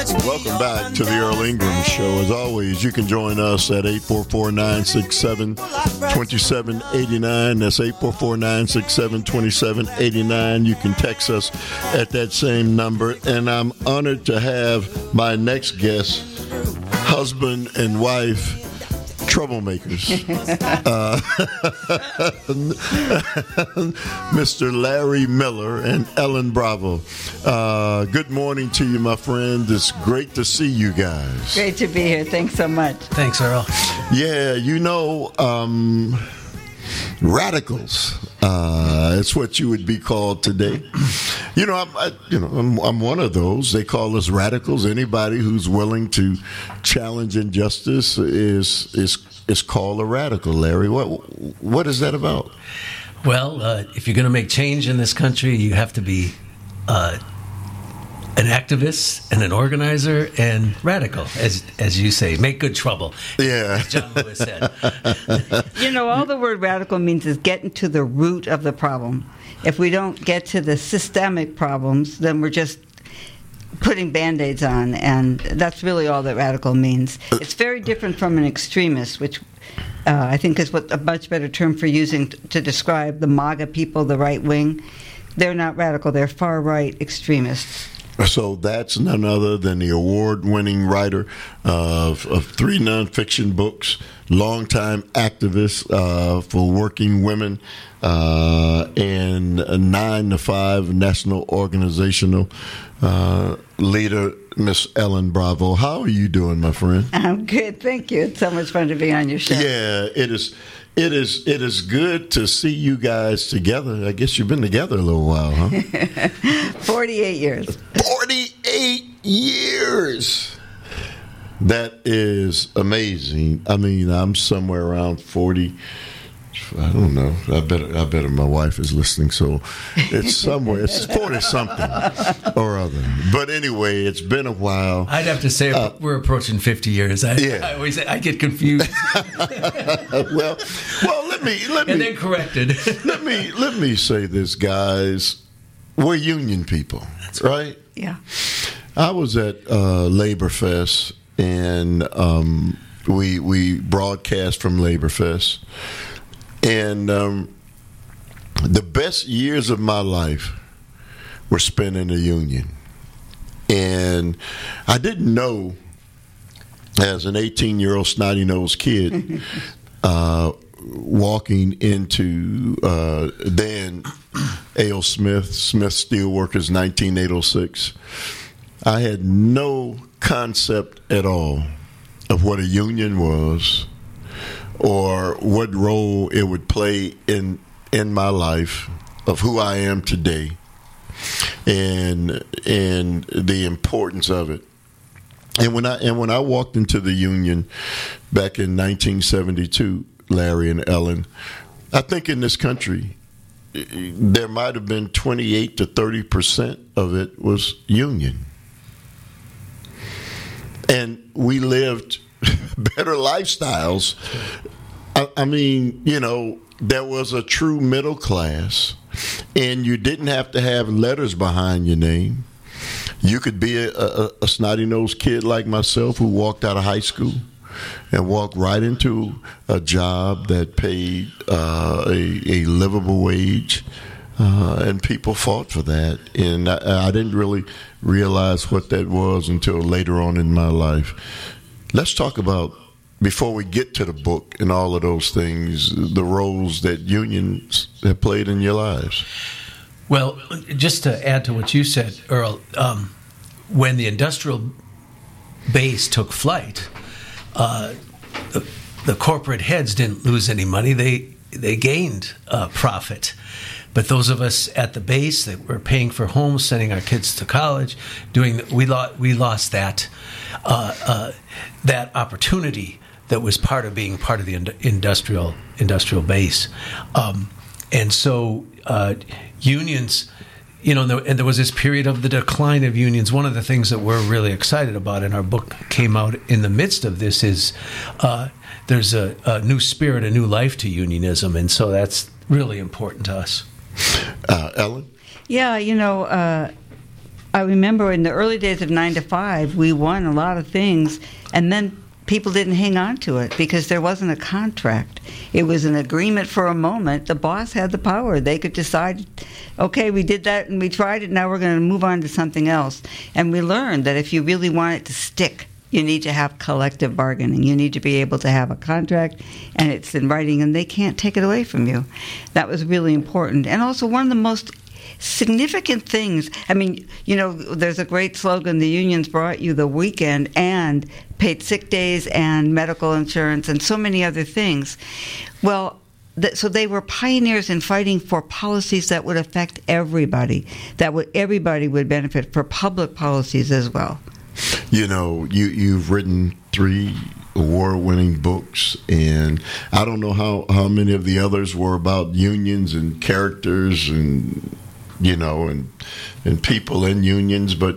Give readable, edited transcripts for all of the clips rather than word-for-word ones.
Welcome back to the Earl Ingram Show. As always, you can join us at 844-967-2789. That's 844-967-2789. You can text us at that same number. And I'm honored to have my next guest, husband and wife, troublemakers. Mr. Larry Miller and Ellen Bravo. Good morning to you, my friend. It's great to see you guys. Great to be here. Thanks so much. Thanks, Earl. Yeah, radicals. It's what you would be called today. I'm one of those. They call us radicals. Anybody who's willing to challenge injustice is called a radical. Larry, what is that about? Well, if you're going to make change in this country, you have to be an activist and an organizer and radical, as you say. Make good trouble. Yeah. As John Lewis said. All the word radical means is getting to the root of the problem. If we don't get to the systemic problems, then we're just putting Band-Aids on, and that's really all that radical means. It's very different from an extremist, which I think is a much better term for using to describe the MAGA people, the right wing. They're not radical, they're far-right extremists. So that's none other than the award-winning writer of 3 nonfiction books, longtime activist for working women, and a 9 to 5 national organizational leader, Miss Ellen Bravo. How are you doing, my friend? I'm good, thank you. It's so much fun to be on your show. Yeah, it is. It is good to see you guys together. I guess you've been together a little while, huh? 48 years. 48 years. That is amazing. I mean, I'm somewhere around 40. I don't know. I bet my wife is listening, so it's somewhere. It's 40-something or other. But anyway, it's been a while. I'd have to say we're approaching 50 years. I always I get confused. well, let me and then corrected. let me say this, guys. We're union people, right? Yeah. I was at Labor Fest, and we broadcast from Labor Fest. And the best years of my life were spent in a union. And I didn't know, as an 18-year-old snotty-nosed kid, walking into then A.L. Smith Steelworkers, 19806, I had no concept at all of what a union was, or what role it would play in my life, of who I am today, and the importance of it. And when I walked into the union back in 1972, Larry and Ellen, I think in this country there might have been 28 to 30% of it was union, and we lived better lifestyles. I mean, there was a true middle class, and you didn't have to have letters behind your name. You could be a snotty-nosed kid like myself who walked out of high school and walked right into a job that paid a livable wage, and people fought for that. And I didn't really realize what that was until later on in my life. Let's talk about, before we get to the book and all of those things, the roles that unions have played in your lives. Well, just to add to what you said, Earl, when the industrial base took flight, the corporate heads didn't lose any money. They gained profit. But those of us at the base that were paying for homes, sending our kids to college, we lost that opportunity that was part of being part of the industrial base. And so unions, and there was this period of the decline of unions. One of the things that we're really excited about, and our book came out in the midst of this, is there's a new spirit, a new life to unionism, and so that's really important to us. Ellen? Yeah, I remember in the early days of 9 to 5, we won a lot of things, and then people didn't hang on to it because there wasn't a contract. It was an agreement for a moment. The boss had the power. They could decide, okay, we did that and we tried it, now we're going to move on to something else. And we learned that if you really want it to stick, you need to have collective bargaining. You need to be able to have a contract, and it's in writing, and they can't take it away from you. That was really important. And also one of the most significant things, I mean, you know, there's a great slogan, the unions brought you the weekend and paid sick days and medical insurance and so many other things. Well, so they were pioneers in fighting for policies that would affect everybody, everybody would benefit, for public policies as well. You know, you've written 3 award-winning books, and I don't know how many of the others were about unions and characters and, you know, and people in unions, but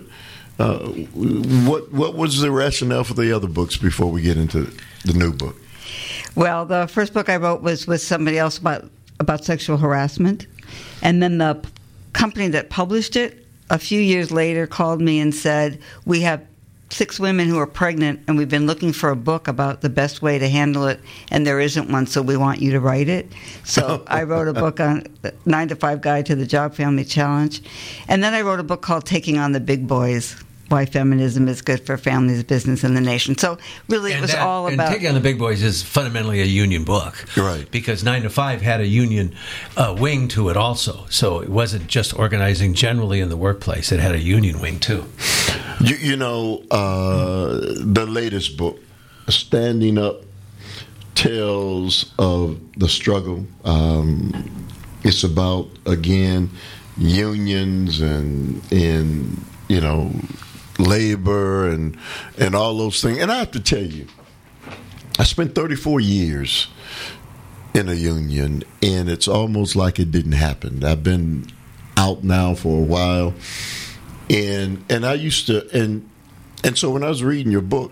what was the rationale for the other books before we get into the new book? Well, the first book I wrote was with somebody else about sexual harassment, and then the company that published it a few years later called me and said, we have 6 women who are pregnant, and we've been looking for a book about the best way to handle it, and there isn't one, so we want you to write it. So I wrote a book on 9 to 5 Guide to the Job Family Challenge. And then I wrote a book called Taking on the Big Boys, Why Feminism is Good for Families, Business, and the Nation. So really it was all about... And Taking on the Big Boys is fundamentally a union book. Right. Because 9 to 5 had a union wing to it also. So it wasn't just organizing generally in the workplace. It had a union wing too. You know, the latest book, Standing Up, tells of the struggle. It's about, again, unions and you know, labor and all those things. And I have to tell you, I spent 34 years in a union, and it's almost like it didn't happen. I've been out now for a while. And I used to, and so when I was reading your book,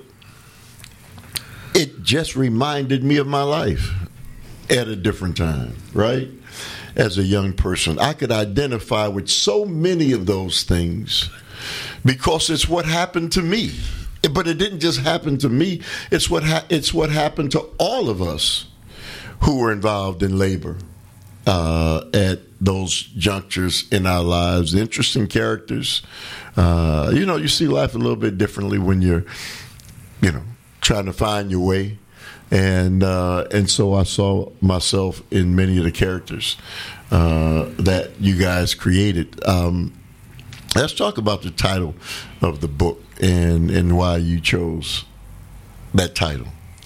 it just reminded me of my life at a different time, right? As a young person, I could identify with so many of those things because it's what happened to me. But it didn't just happen to me. It's what happened to all of us who were involved in labor at those junctures in our lives. Interesting characters. You know, you see life a little bit differently when you're, you know, trying to find your way. And so I saw myself in many of the characters that you guys created. Let's talk about the title of the book and why you chose that title.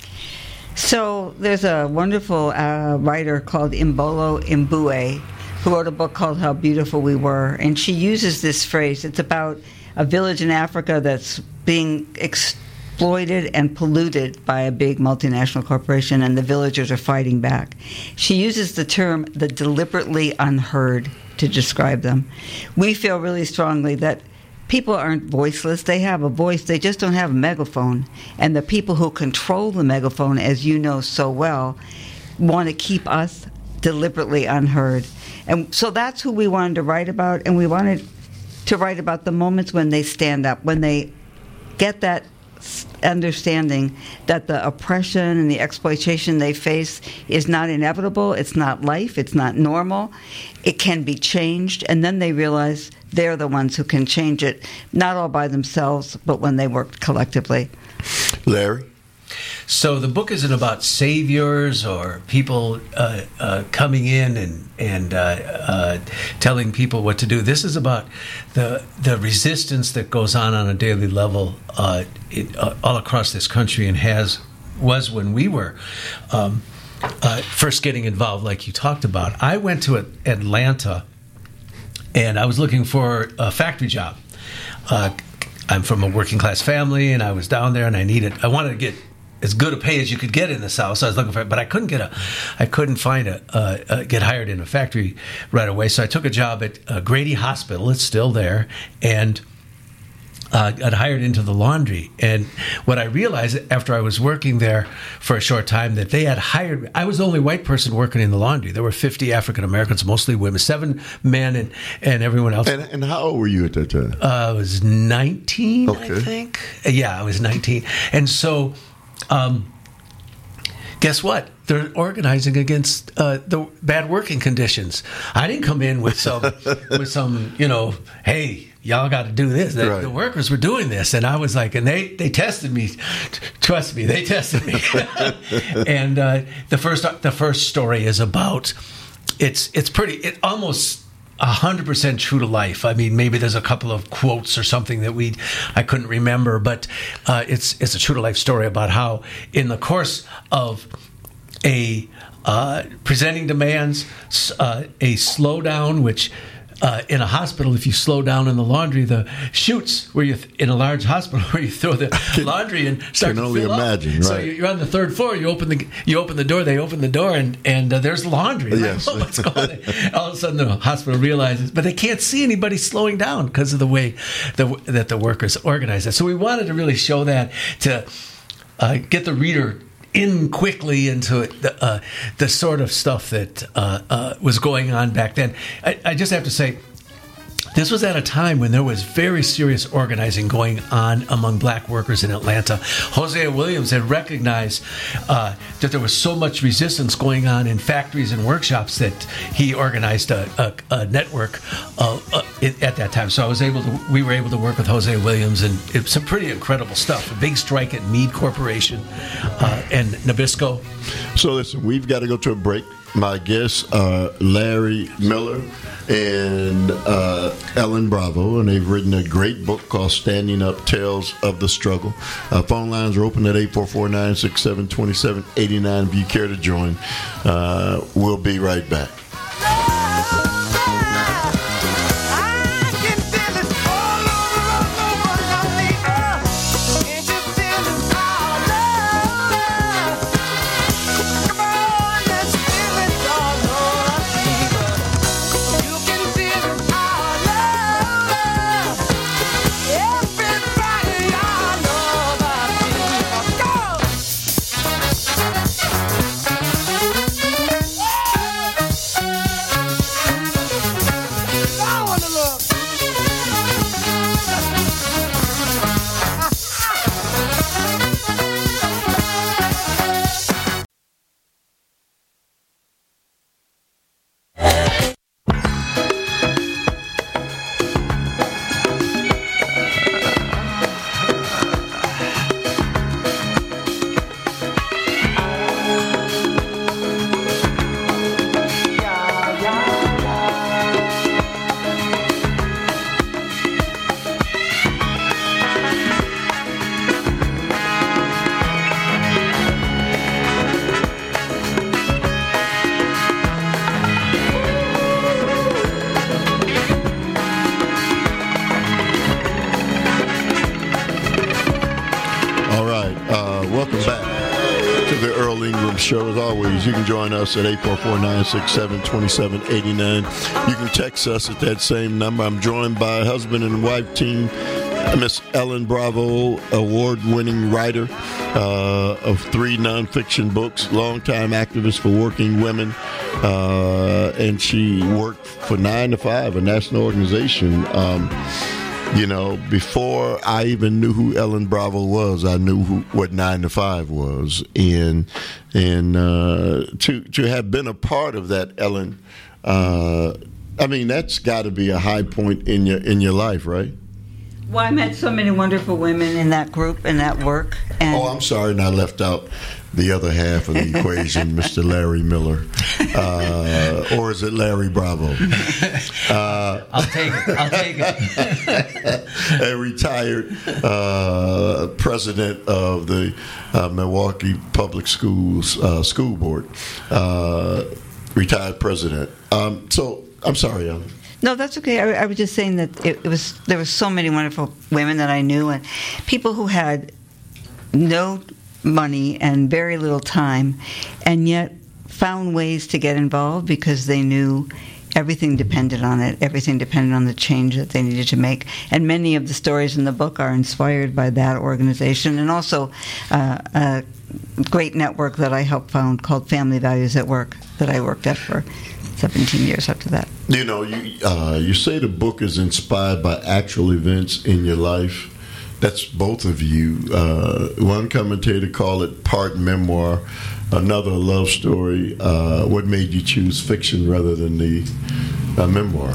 So there's a wonderful writer called Imbolo Mbue who wrote a book called How Beautiful We Were, and she uses this phrase. It's about a village in Africa that's being exploited and polluted by a big multinational corporation, and the villagers are fighting back. She uses the term the deliberately unheard to describe them. We feel really strongly that people aren't voiceless. They have a voice. They just don't have a megaphone. And the people who control the megaphone, as you know so well, want to keep us deliberately unheard. And so that's who we wanted to write about. And we wanted to write about the moments when they stand up, when they get that understanding that the oppression and the exploitation they face is not inevitable, it's not life, it's not normal, it can be changed, and then they realize they're the ones who can change it, not all by themselves, but when they work collectively. Larry? So the book isn't about saviors or people coming in and telling people what to do. This is about the resistance that goes on a daily level all across this country, and was when we were first getting involved, like you talked about. I went to Atlanta, and I was looking for a factory job. I'm from a working class family, and I was down there, and I wanted to get as good a pay as you could get in the South. So I was looking for it, but I couldn't get hired in a factory right away. So I took a job at Grady Hospital. It's still there, and got hired into the laundry. And what I realized after I was working there for a short time, that they had hired me. I was the only white person working in the laundry. There were 50 African Americans, mostly women, 7 men and everyone else. And how old were you at that time? I was 19, Okay. I think. Yeah, I was 19. And so, guess what? They're organizing against the bad working conditions. I didn't come in with some, hey, y'all got to do this. Right. The workers were doing this, and I was like, and they tested me. Trust me, they tested me. And the first story is about it's almost 100% true to life. I mean, maybe there's a couple of quotes or something that I couldn't remember, but it's a true to life story about how in the course of presenting demands, a slowdown, which in a hospital, if you slow down in the laundry, the chutes where in a large hospital where you throw the laundry and start can to only fill imagine, up. So right. you're on the third floor. You open the door. They open the door, and there's laundry. Yes. Like, what's going on? All of a sudden, the hospital realizes, but they can't see anybody slowing down because of the way that the workers organize it. So we wanted to really show that to get the reader in quickly into the sort of stuff that was going on back then. I just have to say, this was at a time when there was very serious organizing going on among black workers in Atlanta. Hosea Williams had recognized that there was so much resistance going on in factories and workshops that he organized a network at that time. So we were able to work with Hosea Williams, and it was some pretty incredible stuff. A big strike at Meade Corporation and Nabisco. So listen, we've got to go to a break. My guests are Larry Miller and Ellen Bravo, and they've written a great book called Standing Up, Tales of the Struggle. Phone lines are open at 844-967-2789 if you care to join. We'll be right back. Welcome back to the Earl Ingram Show. As always, you can join us at 844-967-2789. You can text us at that same number. I'm joined by husband and wife team, Miss Ellen Bravo, award-winning writer of 3 nonfiction books, longtime activist for working women, and she worked for 9 to 5, a national organization. Before I even knew who Ellen Bravo was, I knew what 9 to 5 was, and to have been a part of that, Ellen, that's got to be a high point in your life, right? Well, I met so many wonderful women in that group and that work. And I'm sorry, and I left out the other half of the equation, Mr. Larry Miller. Or is it Larry Bravo? I'll take it. A retired president of the Milwaukee Public Schools School Board. Retired president. So, I'm sorry, Ellen. No, that's okay. I was just saying that there were so many wonderful women that I knew, and people who had no money and very little time, and yet found ways to get involved because they knew everything depended on it. Everything depended on the change that they needed to make. And many of the stories in the book are inspired by that organization, and also a great network that I helped found called Family Values at Work that I worked at for 17 years after that. You know, you say the book is inspired by actual events in your life. That's both of you. One commentator called it part memoir, another love story. What made you choose fiction rather than the memoir?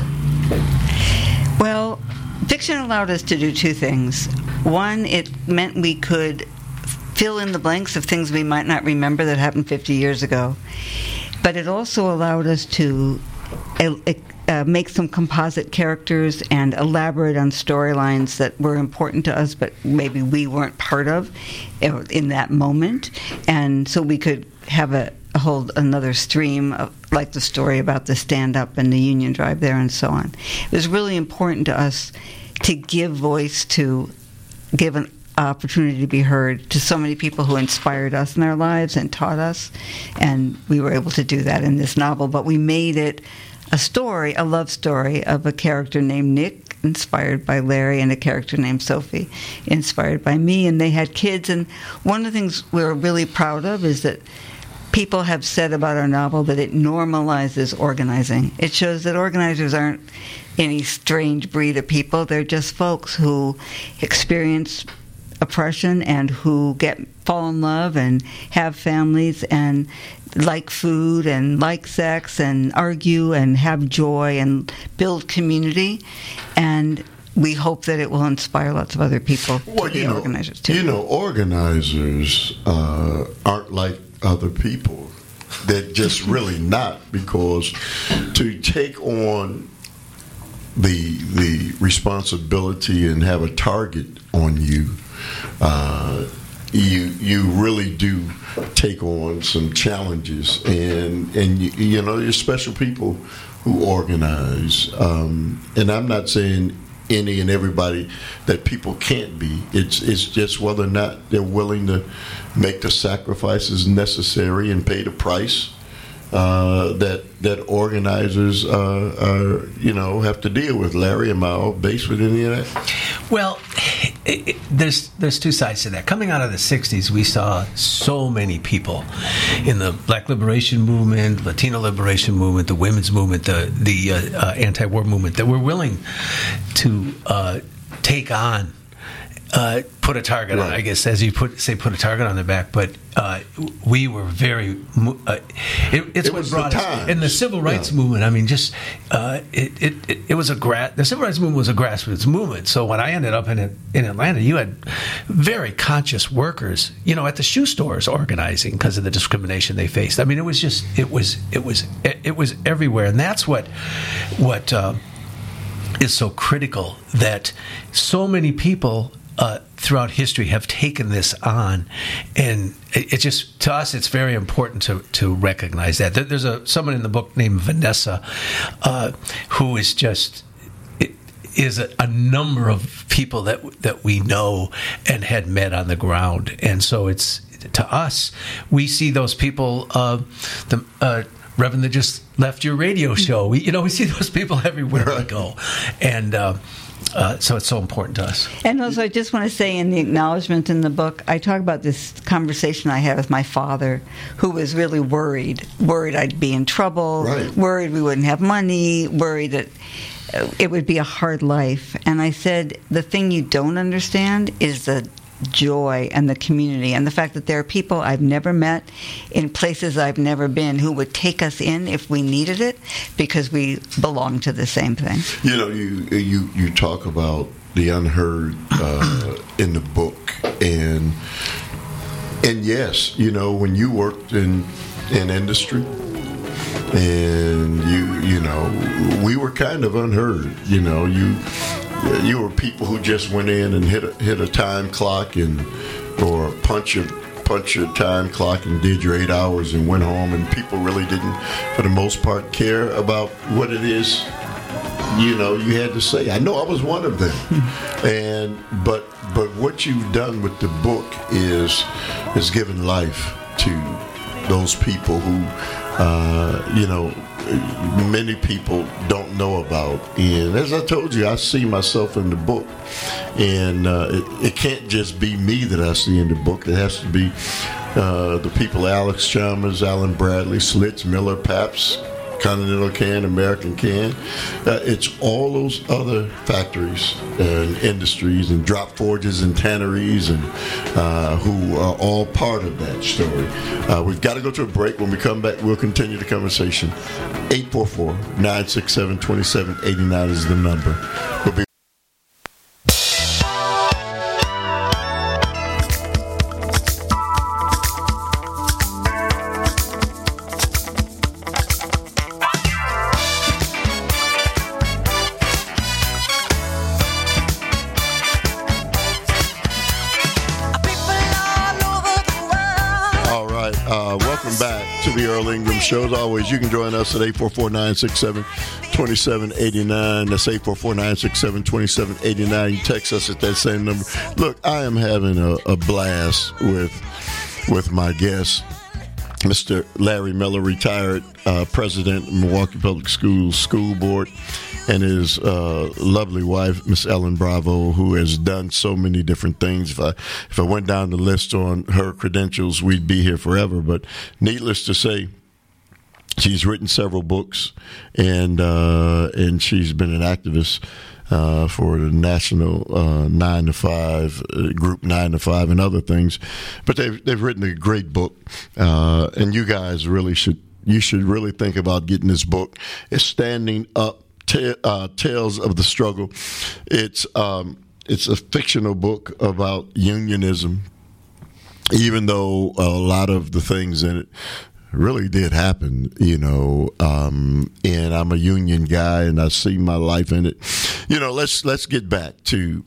Well, fiction allowed us to do two things. One, it meant we could fill in the blanks of things we might not remember that happened 50 years ago. But it also allowed us to make some composite characters and elaborate on storylines that were important to us, but maybe we weren't part of in that moment. And so we could have hold another stream, like the story about the stand-up and the Union Drive there and so on. It was really important to us to give voice to, give an opportunity to be heard to so many people who inspired us in our lives and taught us, and we were able to do that in this novel. But we made it a story, a love story of a character named Nick, inspired by Larry, and a character named Sophie, inspired by me, and they had kids. And one of the things we're really proud of is that people have said about our novel that it normalizes organizing. It shows that organizers aren't any strange breed of people. They're just folks who experience oppression and who fall in love and have families and like food and like sex and argue and have joy and build community. And we hope that it will inspire lots of other people to be organizers too. You know, organizers aren't like other people. They're just really not, because to take on the responsibility and have a target on you, you really do take on some challenges, and you know, you're special people who organize, and I'm not saying any and everybody that people can't be. It's just whether or not they're willing to make the sacrifices necessary and pay the price that organizers have to deal with. Larry, am I off base with any of that? Well, there's two sides to that. Coming out of the 60s, we saw so many people in the Black Liberation Movement, Latino Liberation Movement, the women's movement, the anti-war movement, that were willing to take on, put a target on, I guess, as you put a target on their back. But we were very. It was brought us in the civil rights movement. I mean, just it was the civil rights movement was a grassroots movement. So when I ended up in Atlanta, you had very conscious workers, you know, at the shoe stores organizing because of the discrimination they faced. I mean, it was everywhere, and that's what is so critical, that so many people throughout history have taken this on, and it just, to us, it's very important to recognize that. There's someone in the book named Vanessa who is just is a number of people that we know and had met on the ground, and so it's, to us, we see those people. The Reverend that just left your radio show, we see those people everywhere we go, and. So it's so important to us. And also, I just want to say, in the acknowledgement in the book, I talk about this conversation I had with my father, who was really worried I'd be in trouble, worried we wouldn't have money, worried that it would be a hard life. And I said, the thing you don't understand is the joy and the community, and the fact that there are people I've never met in places I've never been who would take us in if we needed it, because we belong to the same thing. You know, you talk about the unheard in the book, and yes, you know, when you worked in industry, and you know, we were kind of unheard. You know, you were people who just went in and hit a time clock or punch your time clock and did your 8 hours and went home, and people really didn't, for the most part, care about what it is, you know, you had to say. I know I was one of them, but what you've done with the book is given life to those people who, many people don't know about. And as I told you, I see myself in the book. And it can't just be me that I see in the book. It has to be the people, Alex Chalmers, Alan Bradley, Slits, Miller, Pabst, Continental Can, American Can. It's all those other factories and industries and drop forges and tanneries and who are all part of that story. We've got to go to a break. When we come back, we'll continue the conversation. 844-967-2789 is the number. We'll be show. As always, you can join us at 844-967-2789. That's 844-967-2789. You text us at that same number. Look, I am having a blast with my guest, Mr. Larry Miller, retired president of Milwaukee Public Schools School Board, and his lovely wife, Miss Ellen Bravo, who has done so many different things. If I went down the list on her credentials, we'd be here forever. But needless to say, she's written several books, and she's been an activist for the National 9 to 5 Group 9 to 5 and other things. But they've written a great book, and you guys should really think about getting this book. It's Standing Up: Tales of the Struggle. It's a fictional book about unionism, even though a lot of the things in it really did happen, and I'm a union guy, and I see my life in it. Let's get back to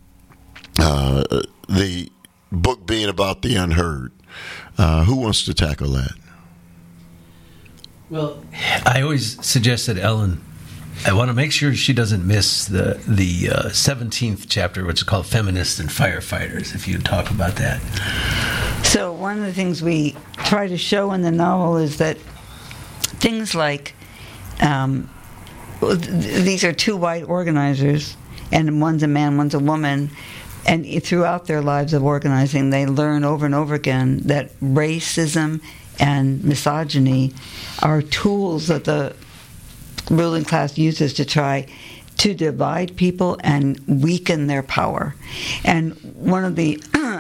the book being about the unheard. Who wants to tackle that? Well, I always suggest that Ellen, I want to make sure she doesn't miss the 17th chapter, which is called Feminists and Firefighters, if you talk about that. So one of the things we try to show in the novel is that things like these are two white organizers, and one's a man, one's a woman, and throughout their lives of organizing, they learn over and over again that racism and misogyny are tools that the ruling class uses to try to divide people and weaken their power. And one of the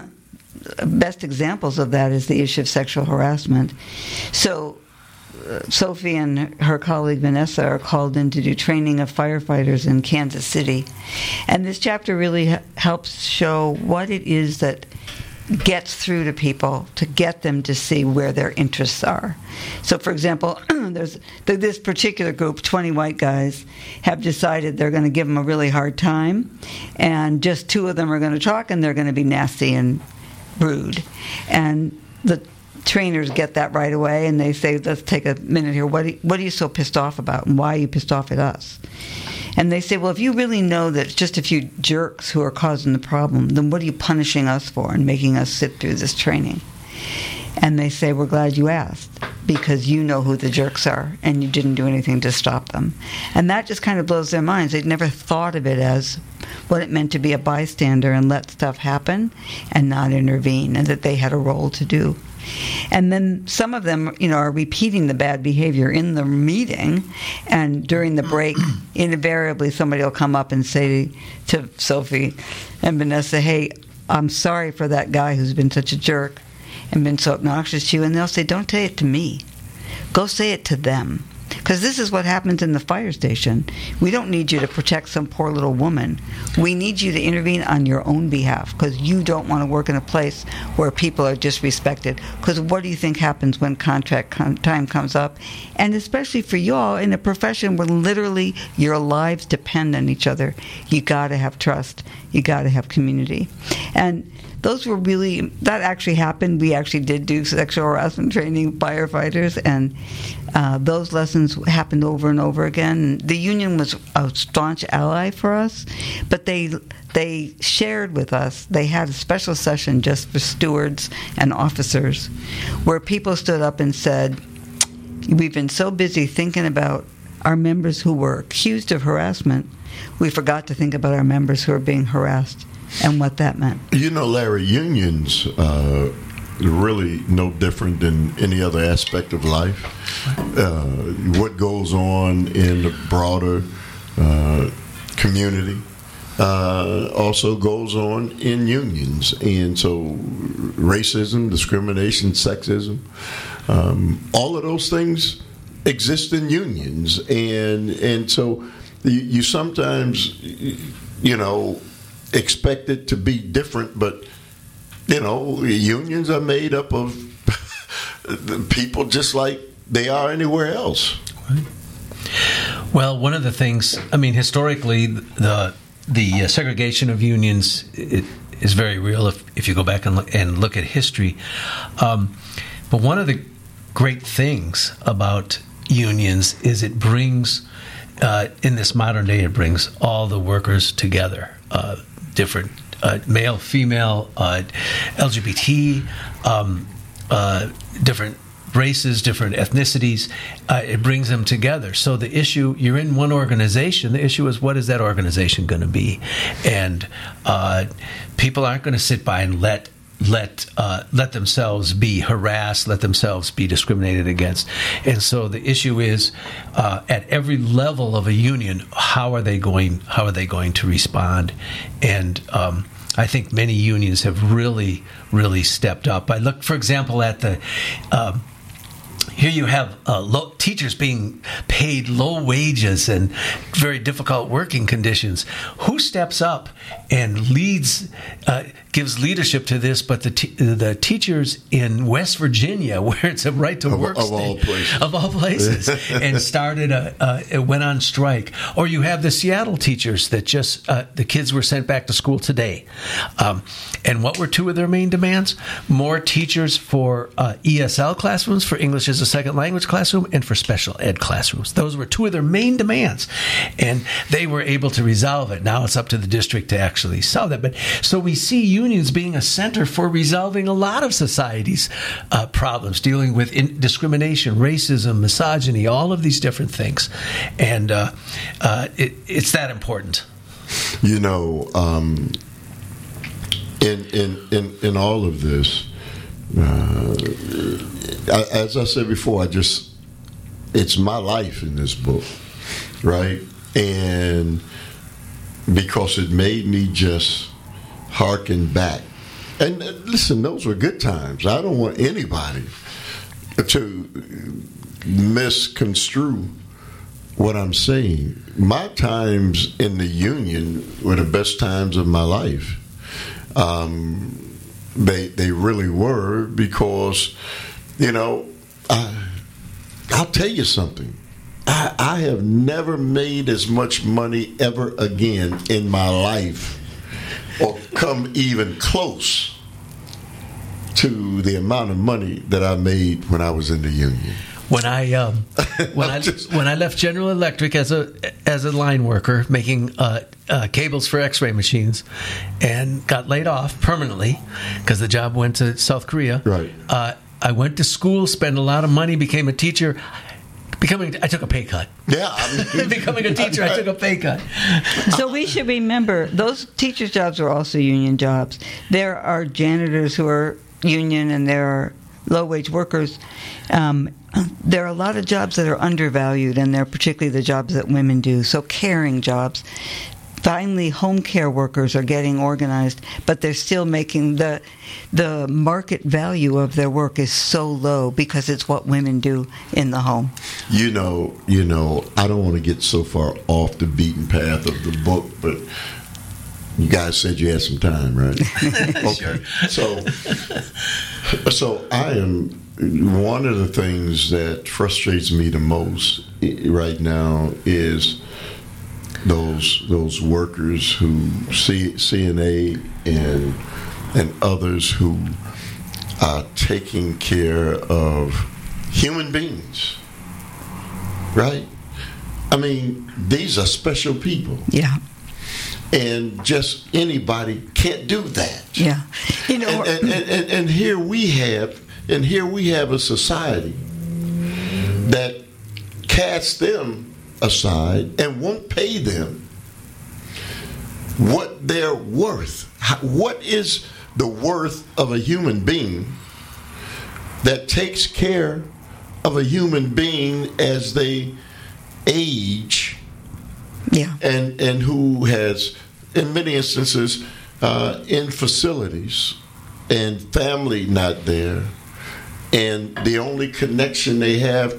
best examples of that is the issue of sexual harassment. So Sophie and her colleague Vanessa are called in to do training of firefighters in Kansas City. And this chapter really helps show what it is that gets through to people to get them to see where their interests are. So, for example, there's this particular group, 20 white guys, have decided they're going to give them a really hard time, and just two of them are going to talk, and they're going to be nasty and rude. And the trainers get that right away, and they say, let's take a minute here. What are you so pissed off about, and why are you pissed off at us? And they say, well, if you really know that it's just a few jerks who are causing the problem, then what are you punishing us for and making us sit through this training? And they say, we're glad you asked, because you know who the jerks are, and you didn't do anything to stop them. And that just kind of blows their minds. They'd never thought of it as what it meant to be a bystander and let stuff happen and not intervene, and that they had a role to do. And then some of them, are repeating the bad behavior in the meeting, and during the break, invariably somebody will come up and say to Sophie and Vanessa, hey, I'm sorry for that guy who's been such a jerk and been so obnoxious to you. And they'll say, don't say it to me. Go say it to them. Because this is what happens in the fire station. We don't need you to protect some poor little woman. We need you to intervene on your own behalf, because you don't want to work in a place where people are disrespected. Because what do you think happens when contract time comes up? And especially for y'all in a profession where literally your lives depend on each other. You got to have trust. You got to have community. And those were that actually happened. We actually did do sexual harassment training firefighters, and those lessons happened over and over again. The union was a staunch ally for us, but they shared with us. They had a special session just for stewards and officers where people stood up and said, we've been so busy thinking about our members who were accused of harassment, we forgot to think about our members who are being harassed and what that meant. You know, Larry, unions really no different than any other aspect of life. What goes on in the broader community also goes on in unions. And so racism, discrimination, sexism, all of those things exist in unions. And so you sometimes, expect it to be different, but unions are made up of people just like they are anywhere else. Right. Well, one of the things, historically, the segregation of unions is very real if you go back and look at history. But one of the great things about unions is it brings, in this modern day, it brings all the workers together, different male, female, LGBT, different races, different ethnicities. It brings them together. So the issue, you're in one organization, the issue is, what is that organization going to be? And people aren't going to sit by and let themselves be harassed, let themselves be discriminated against. And so the issue is, at every level of a union, how are they going to respond? And I think many unions have really, really stepped up. I look, for example, at the here you have teachers being paid low wages and very difficult working conditions. Who steps up and leads, gives leadership to this? But the teachers in West Virginia, where it's a right to work of all places, and started it went on strike. Or you have the Seattle teachers that just the kids were sent back to school today. And what were two of their main demands? More teachers for ESL classrooms, for English as a second language classroom, and for special ed classrooms. Those were two of their main demands. And they were able to resolve it. Now it's up to the district to actually solve that. But so we see unions being a center for resolving a lot of society's problems, dealing with discrimination, racism, misogyny, all of these different things. And it's that important. In all of this, as I said before, it's my life in this book, right? And because it made me just harken back. And listen, those were good times. I don't want anybody to misconstrue what I'm saying. My times in the union were the best times of my life. They really were, because, I'll tell you something. I have never made as much money ever again in my life, or come even close to the amount of money that I made when I was in the union. When I left General Electric as a line worker, making cables for X-ray machines, and got laid off permanently because the job went to South Korea. Right. I went to school, spent a lot of money, became a teacher. I took a pay cut. Yeah. Becoming a teacher, I took a pay cut. So we should remember, those teachers' jobs are also union jobs. There are janitors who are union, and there are low-wage workers. There are a lot of jobs that are undervalued, and they're particularly the jobs that women do, so caring jobs. Finally, home care workers are getting organized, but they're still making the market value of their work is so low because it's what women do in the home. I don't want to get so far off the beaten path of the book, but you guys said you had some time, right? Okay. Sure. So I am, one of the things that frustrates me the most right now is those workers who CNA and others who are taking care of human beings, right? I mean, these are special people. Yeah. And just anybody can't do that. Yeah. You know, and here we have a society that casts them aside and won't pay them what they're worth. What is the worth of a human being that takes care of a human being as they age? Yeah. And who has, in many instances, in facilities and family not there, and the only connection they have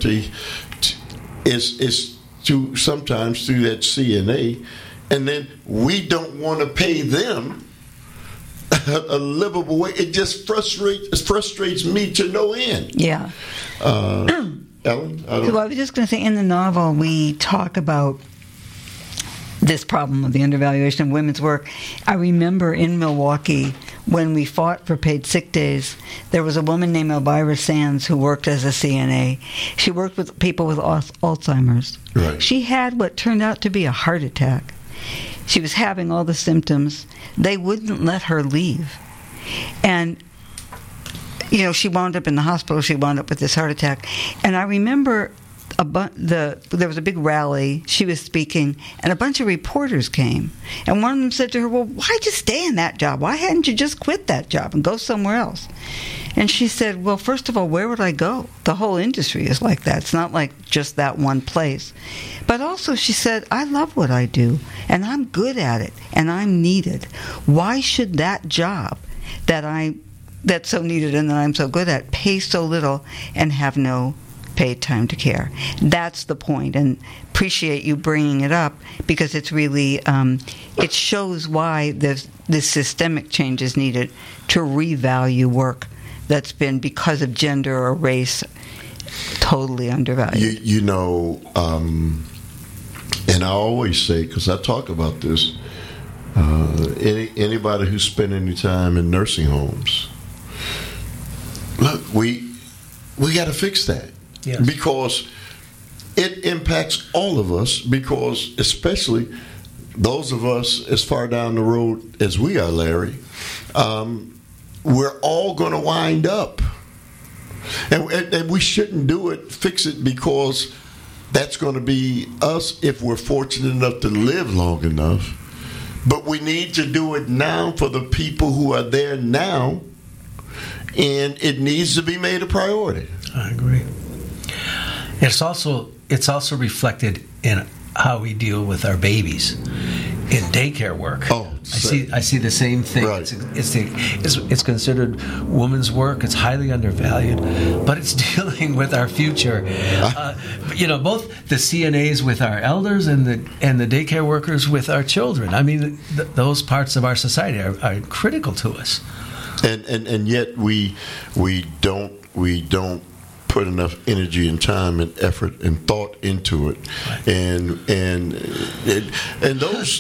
is to sometimes through that CNA, and then we don't want to pay them a livable way. It just frustrates me to no end. Yeah. Ellen, Well, I was just going to say, in the novel, we talk about this problem of the undervaluation of women's work. I remember in Milwaukee, when we fought for paid sick days, there was a woman named Elvira Sands who worked as a CNA. She worked with people with Alzheimer's. Right. She had what turned out to be a heart attack. She was having all the symptoms. They wouldn't let her leave. And, you know, she wound up in the hospital. She wound up with this heart attack. And I remember there was a big rally. She was speaking, and a bunch of reporters came. And one of them said to her, well, why'd you stay in that job? Why hadn't you just quit that job and go somewhere else? And she said, well, first of all, where would I go? The whole industry is like that. It's not like just that one place. But also, she said, I love what I do, and I'm good at it, and I'm needed. Why should that job that's so needed and that I'm so good at pay so little and have no paid time to care? That's the point, and appreciate you bringing it up, because it's really it shows why this systemic change is needed to revalue work that's been, because of gender or race, totally undervalued. You know, and I always say, because I talk about this, anybody who spent any time in nursing homes, look, we got to fix that. Yes. Because it impacts all of us, because especially those of us as far down the road as we are, Larry, we're all going to wind up. And we shouldn't fix it because that's going to be us if we're fortunate enough to live long enough. But we need to do it now for the people who are there now, and it needs to be made a priority. I agree. It's also reflected in how we deal with our babies in daycare work. Oh, I see the same thing. Right. It's considered women's work. It's highly undervalued, but it's dealing with our future. Both the CNAs with our elders and the daycare workers with our children. I mean, those parts of our society are critical to us. And yet we don't put enough energy and time and effort and thought into it. Right. And those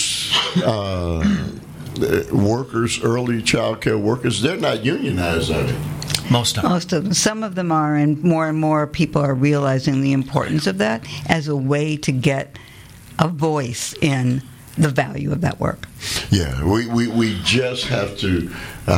workers, early child care workers, they're not unionized, are they? Most of them. Some of them are, and more people are realizing the importance of that as a way to get a voice in the value of that work. Yeah, we just have to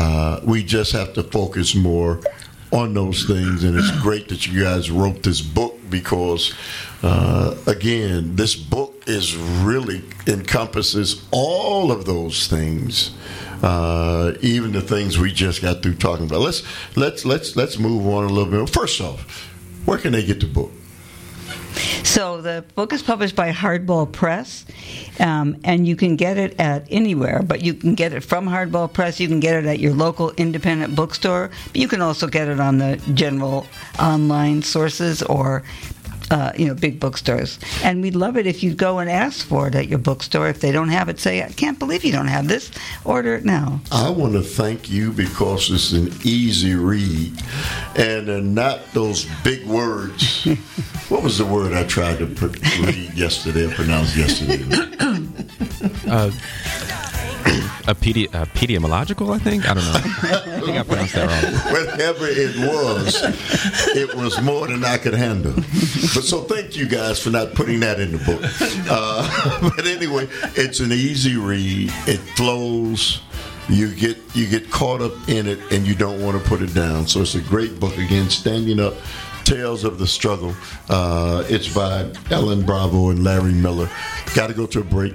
focus more on those things, and it's great that you guys wrote this book, because again, this book is really encompasses all of those things, even the things we just got through talking about. Let's move on a little bit. First off, where can they get the book? So the book is published by Hardball Press, and you can get it at anywhere, but you can get it from Hardball Press. You can get it at your local independent bookstore, but you can also get it on the general online sources or big bookstores. And we'd love it if you'd go and ask for it at your bookstore. If they don't have it, say, I can't believe you don't have this. Order it now. I want to thank you, because it's an easy read, and they're not those big words. What was the word I tried to read yesterday or pronounce yesterday? epidemiological, I think. I don't know. I think I pronounced that wrong. Whatever it was more than I could handle. But so thank you guys for not putting that in the book. But anyway, it's an easy read. It flows. You get caught up in it, and you don't want to put it down. So it's a great book. Again, Standing Up, Tales of the Struggle. It's by Ellen Bravo and Larry Miller. Got to go to a break.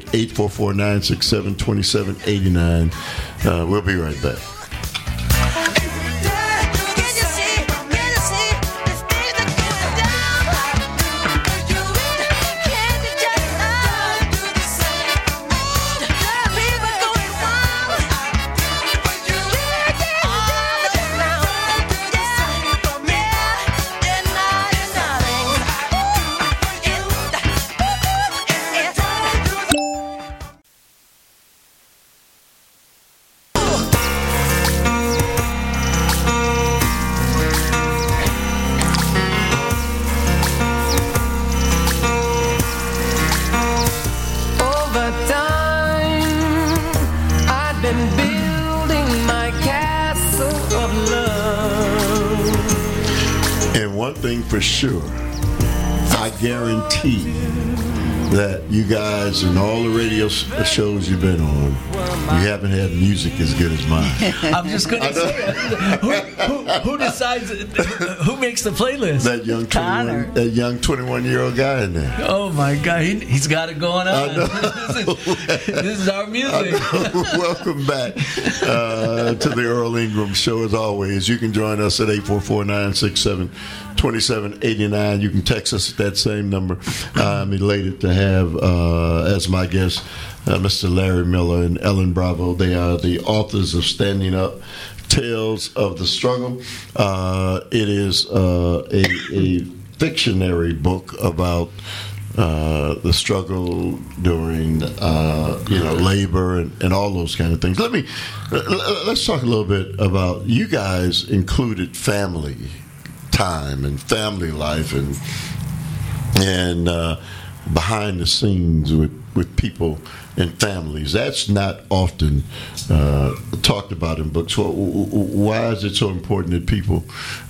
844-967-2789. We'll be right back. For sure, I guarantee that you guys and all the radio shows you've been on, you haven't had music as good as mine. I'm just going to say, who decides, who makes the playlist? That young 21-year-old guy in there. Oh my God, he's got it going on. This is our music. Welcome back to the Earl Ingram Show. As always, you can join us at 844-967-2789. You can text us at that same number. I'm elated to have as my guests Mr. Larry Miller and Ellen Bravo. They are the authors of Standing Up, Tales of the Struggle. It is a fictionary book about the struggle during labor and all those kind of things. Let's talk a little bit about, you guys included family time and family life and behind the scenes with people and families. That's not often talked about in books. Why is it so important that people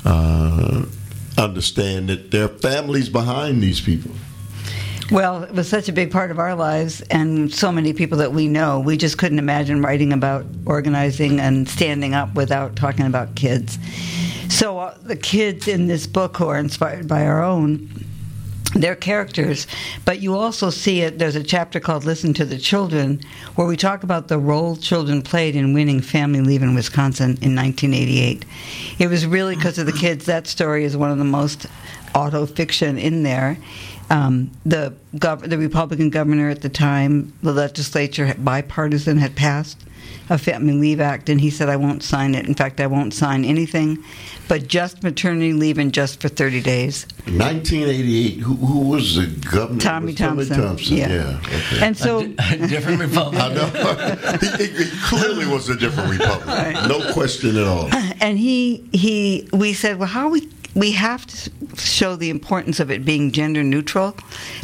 understand that there are families behind these people? Well, it was such a big part of our lives, and so many people that we know. We just couldn't imagine writing about organizing and standing up without talking about kids. So the kids in this book, who are inspired by our own, they're characters, but you also see it. There's a chapter called Listen to the Children, where we talk about the role children played in winning Family Leave in Wisconsin in 1988. It was really because of the kids. That story is one of the most auto-fiction in there. The Republican governor at the time, the legislature, bipartisan, had passed a Family Leave Act, and he said, I won't sign it. In fact, I won't sign anything but just maternity leave and just for 30 days. 1988, who was the governor? Tommy Thompson. Yeah. Okay. And so, a different Republican. I know. He clearly was a different Republican. Right. No question at all. And we said, well, we have to show the importance of it being gender neutral,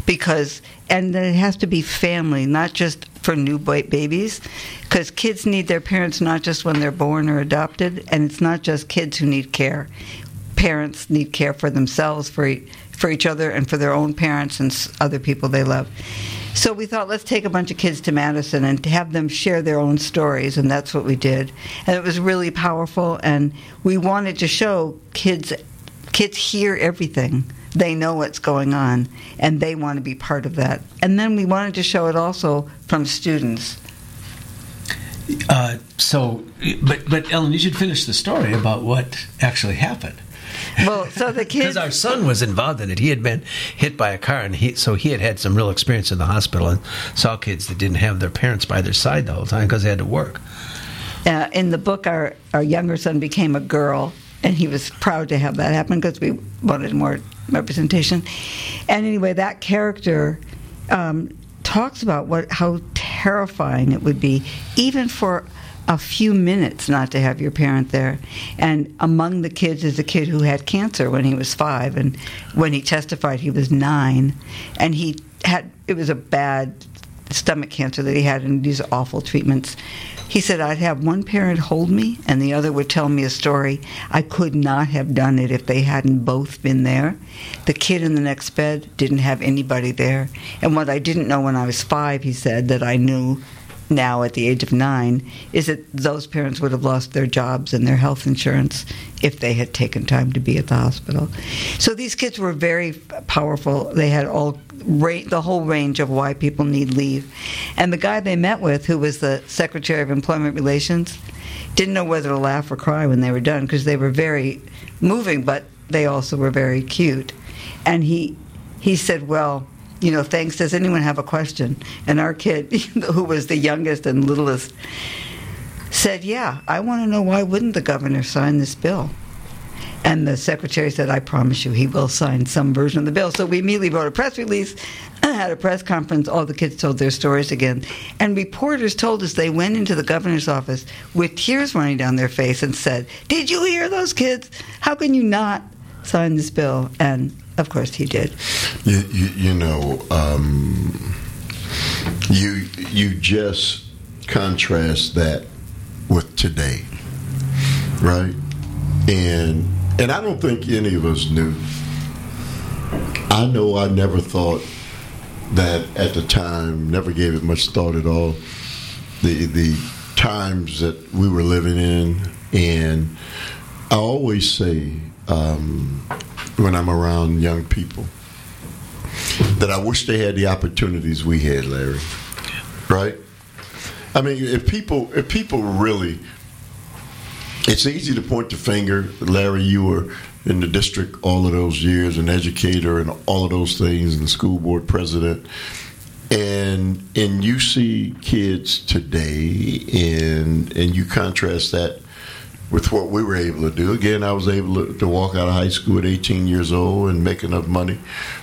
and that it has to be family, not just for new babies, because kids need their parents not just when they're born or adopted, and it's not just kids who need care. Parents need care for themselves, for each other, and for their own parents and other people they love. So we thought, let's take a bunch of kids to Madison and have them share their own stories, and that's what we did. And it was really powerful, and we wanted to show kids hear everything. They know what's going on, and they want to be part of that. And then we wanted to show it also from students. But Ellen, you should finish the story about what actually happened. Well, so the kids... Because our son was involved in it. He had been hit by a car, and he had some real experience in the hospital and saw kids that didn't have their parents by their side the whole time because they had to work. In the book, our younger son became a girl, and he was proud to have that happen because we wanted more representation. And anyway, that character talks about how terrifying it would be, even for a few minutes, not to have your parent there. And among the kids is a kid who had cancer when he was 5, and when he testified, he was 9. And it was a bad stomach cancer that he had and these awful treatments. He said, I'd have one parent hold me and the other would tell me a story. I could not have done it if they hadn't both been there. The kid in the next bed didn't have anybody there. And what I didn't know when I was 5, he said, that I knew now at the age of 9, is that those parents would have lost their jobs and their health insurance if they had taken time to be at the hospital. So these kids were very powerful. They had the whole range of why people need leave. And the guy they met with, who was the Secretary of Employment Relations, didn't know whether to laugh or cry when they were done, because they were very moving, but they also were very cute. And he said, well, thanks, does anyone have a question? And our kid, who was the youngest and littlest, said, yeah, I want to know, why wouldn't the governor sign this bill? And the secretary said, I promise you he will sign some version of the bill. So we immediately wrote a press release, had a press conference, all the kids told their stories again. And reporters told us they went into the governor's office with tears running down their face and said, did you hear those kids? How can you not sign this bill? And of course he did. You just contrast that with today, right? And I don't think any of us knew. I know I never thought that at the time, never gave it much thought at all, the times that we were living in. And I always say, when I'm around young people, that I wish they had the opportunities we had, Larry. Right? I mean, if people really, it's easy to point the finger. Larry, you were in the district all of those years, an educator and all of those things, and the school board president. And you see kids today, and you contrast that with what we were able to do. Again, I was able to walk out of high school at 18 years old and make enough money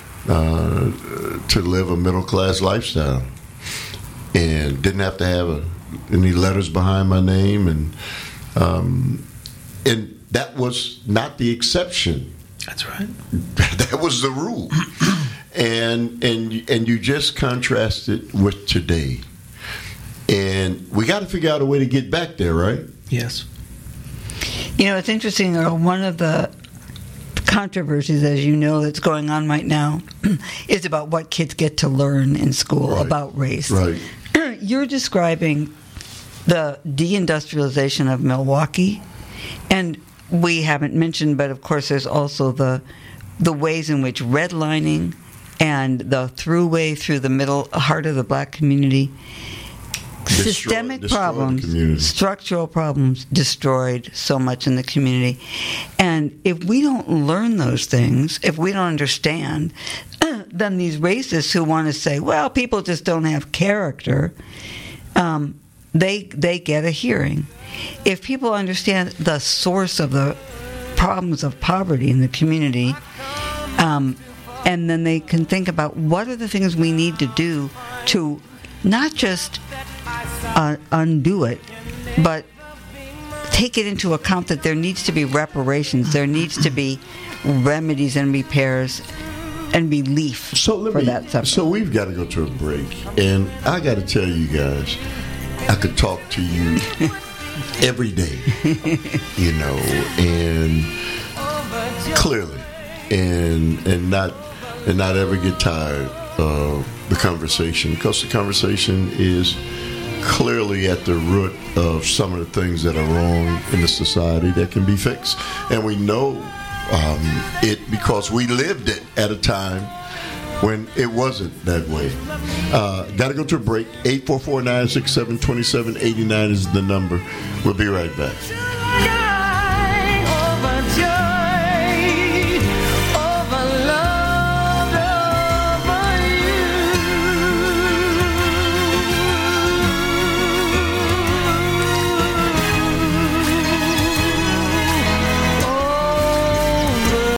to live a middle-class lifestyle. And didn't have to have any letters behind my name. And that was not the exception. That's right. That was the rule. And you just contrast it with today. And we got to figure out a way to get back there, right? Yes. It's interesting. One of the controversies, as you know, that's going on right now is about what kids get to learn in school about race. Right. You're describing the deindustrialization of Milwaukee, and we haven't mentioned, but of course there's also the ways in which redlining and the throughway through the middle heart of the black community, systemic problems, structural problems, destroyed so much in the community. And if we don't learn those things, if we don't understand, then these racists who want to say, well, people just don't have character, they get a hearing. If people understand the source of the problems of poverty in the community, and then they can think about what are the things we need to do to not just undo it, but take it into account that there needs to be reparations, there needs to be remedies and repairs and relief for that suffering. So we've got to go to a break, and I got to tell you guys, I could talk to you every day, and clearly, and not ever get tired of the conversation, because the conversation is clearly at the root of some of the things that are wrong in the society that can be fixed. And we know it because we lived it at a time when it wasn't that way. Got to go to a break. 844-967-2789 is the number. We'll be right back.